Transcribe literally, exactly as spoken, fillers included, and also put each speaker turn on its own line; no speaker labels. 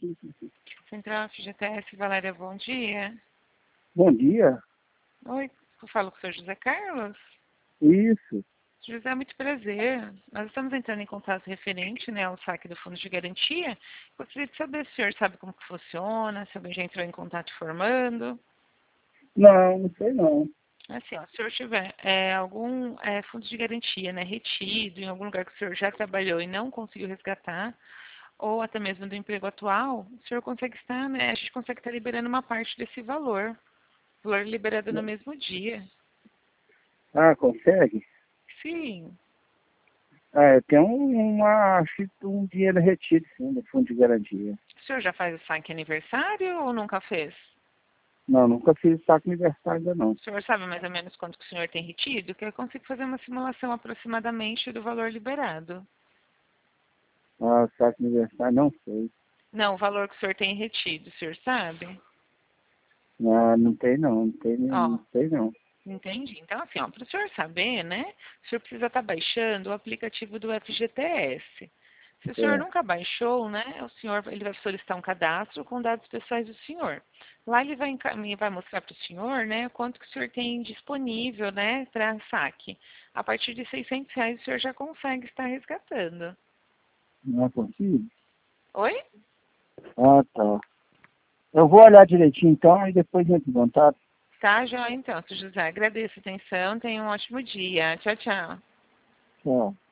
Central F G T S, Valéria, bom dia.
Bom dia.
Oi, eu falo com o senhor José Carlos?
Isso.
José, muito prazer. Nós estamos entrando em contato referente, né, ao saque do fundo de garantia. Gostaria de saber se o senhor sabe como que funciona, se alguém já entrou em contato informando.
Não, não sei não.
Assim, ó, se o senhor tiver é, algum é, fundo de garantia, né, retido em algum lugar que o senhor já trabalhou e não conseguiu resgatar, ou até mesmo do emprego atual, o senhor consegue estar, né, a gente consegue estar liberando uma parte desse valor. Valor liberado no mesmo dia.
Ah, consegue?
Sim.
Ah, eu tenho um, uma, acho que um dinheiro retido, sim, no fundo de garantia.
O senhor já faz o saque aniversário ou nunca fez?
Não, nunca fiz saco aniversário ainda não.
O senhor sabe mais ou menos quanto que o senhor tem retido? Que eu consigo fazer uma simulação aproximadamente do valor liberado.
Ah, saco aniversário, não sei.
Não, o valor que o senhor tem retido, o senhor sabe?
Ah, não tem não, não tem,
Ó,
não sei não.
entendi. Então, assim, ó, para o senhor saber, né, o senhor precisa estar baixando o aplicativo do F G T S. Se o senhor
É.
nunca baixou, né, o senhor ele vai solicitar um cadastro com dados pessoais do senhor. Lá ele vai, encamin- vai mostrar para o senhor, né, quanto que o senhor tem disponível, né, para saque. A partir de seiscentos reais o senhor já consegue estar resgatando.
Não consigo?
Oi?
Ah, tá. Eu vou olhar direitinho então e depois entro em contato.
Tá, joia então, seu José. Agradeço a atenção. Tenha um ótimo dia. Tchau, tchau.
Tchau.